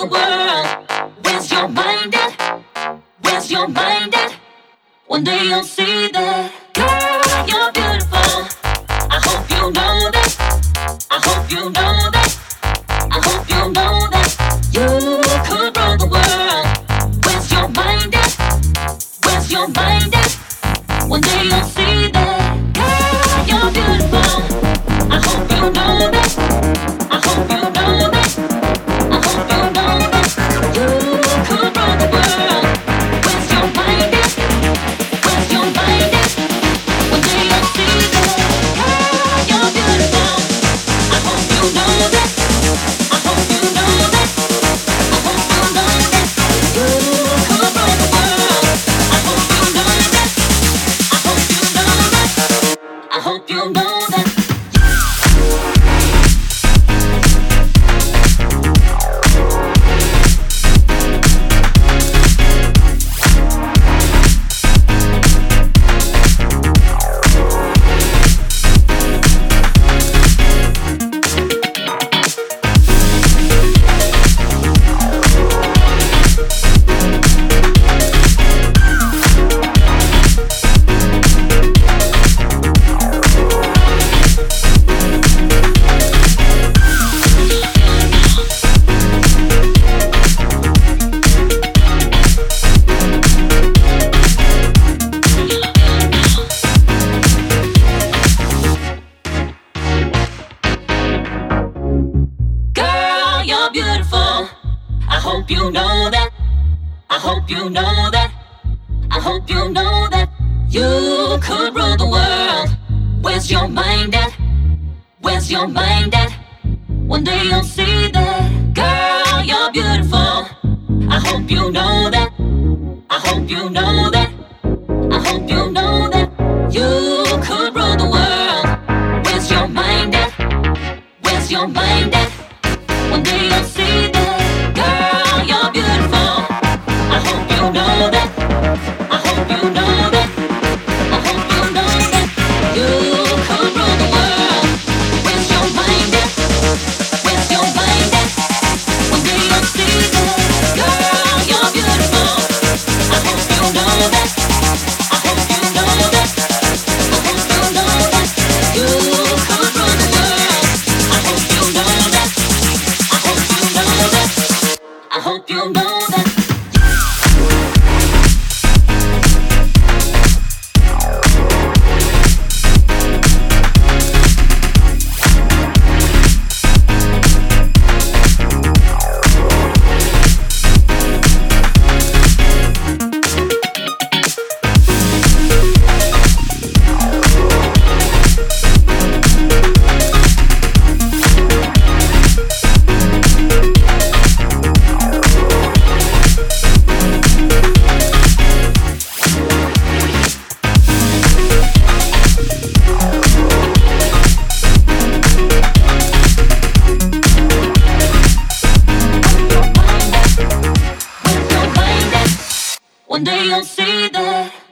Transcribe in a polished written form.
the world. Where's your mind at? Where's your mind at? One day you'll see that. Girl, you're beautiful. I hope you know that. I hope you know that. I hope you know that. You could rule the world. Where's your mind at? Where's your mind at? One day you'll see that. Girl, you're beautiful. I hope you know that. I hope you know that. I hope you know that. You could rule the world. Where's your mind at? Where's your mind at? One day you'll see that. Girl, you're beautiful. I hope you know that. I hope you know that. I hope you know that. You could rule the world. I hope you know that. I hope you know that. I hope you know that. Beautiful. I hope you know that. I hope you know that. I hope you know that. You could rule the world. Where's your mind at? Where's your mind at? One day you'll see that. Girl, you're beautiful. I hope you know that. I hope you know that. I hope you know that. You could rule the world. Where's your mind at? Where's your mind at? One day you'll see that. Girl, you're beautiful. I hope you know that. I hope you know that. I hope you know that. You could rule the world. Where's your mind at? Where's your mind at? One day you'll see that. Girl, you're beautiful. I hope you know that. I hope you know that. I hope you know that. You could rule the world. I hope you know that. I hope you know that. I hope you know that. One day you'll see that.